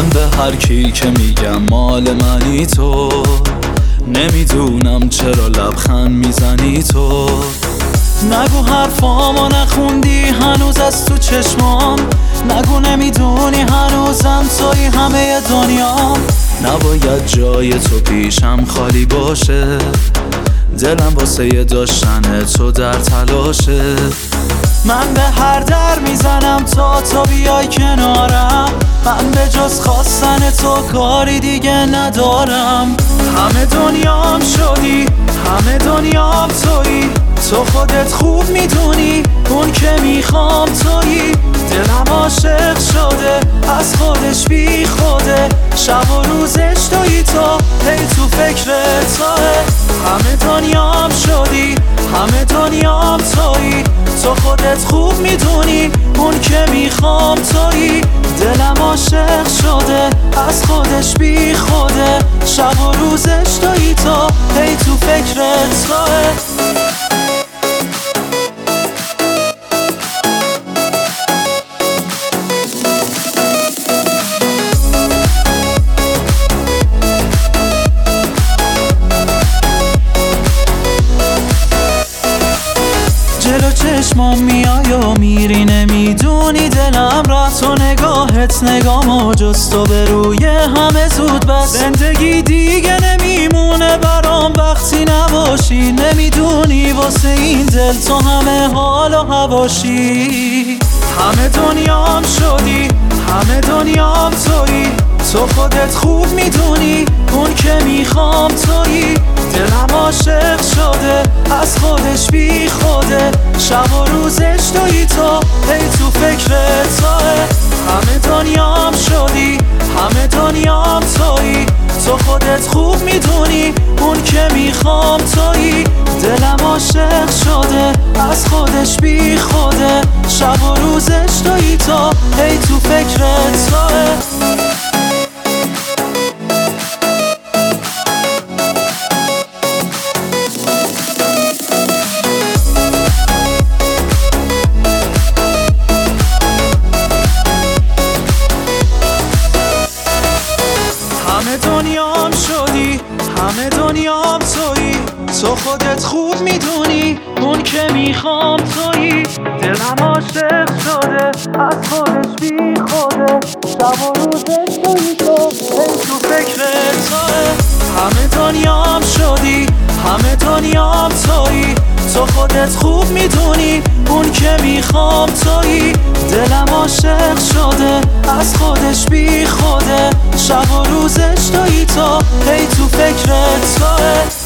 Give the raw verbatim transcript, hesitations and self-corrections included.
من به هر کی که میگم مال منی تو، نمیدونم چرا لبخند میزنی تو. نگو حرفامو نخوندی هنوز از تو چشمام، نگو نمیدونی هنوزم توی همه دنیام. نباید جای تو پیشم خالی باشه، دلم واسه داشتن تو در تلاشه. من به هر در میزنم تا تو بیای کنارم، من به جز خواستن تو کاری دیگه ندارم. همه دنیام شدی، همه دنیام تویی، تو خودت خوب میدونی اون که میخوام تویی. دلم عاشق شده از خودش بی خوده، شب و روزش تویی تو، هی تو فکر توه. همه دنیام شدی، همه دنیام تویی، تو خودت خوب میدونی اون که میخوام تویی. دلم عاشق شده از خودش بی خوده، شب و روزش تویی تو، هی تو فکر توه. جلو چشمام میای و میری، نمیدونی دلم رفت تو نگاهت، نگامو جز تو به روی همه زود بس. زندگی دیگه نمیمونه برام وقتی نباشی، نمیدونی واسه این دل تو همه حال و هواشی. همه دنیام شدی، همه دنیام تویی، تو خودت خوب میدونی اون که میخوام تویی. دلم عاشق شده از خودش بی خوده، شب و روزش تویی تو، هی تو فکر توه. همه دنیام شدی، همه دنیام تویی، تو خودت خوب میدونی اون که میخوام تویی. دلم عاشق شده از خودش بی خوده، شب و روزش تویی تو، هی تو فکر توه. همه دنیام شدی، همه دنیام تویی، تو خودت خوب میدونی اون که میخوام تویی. دلم عاشق شده از خودش بی خوده، شب و روزش تویی تو، هی تو فکر توه. همه دنیام شدی، همه دنیام تویی، تو خودت خوب میدونی اون که میخوام تویی. دلم عاشق شده از خودش بی خوده، شب و روزش تویی تو، هی تو فکر توه.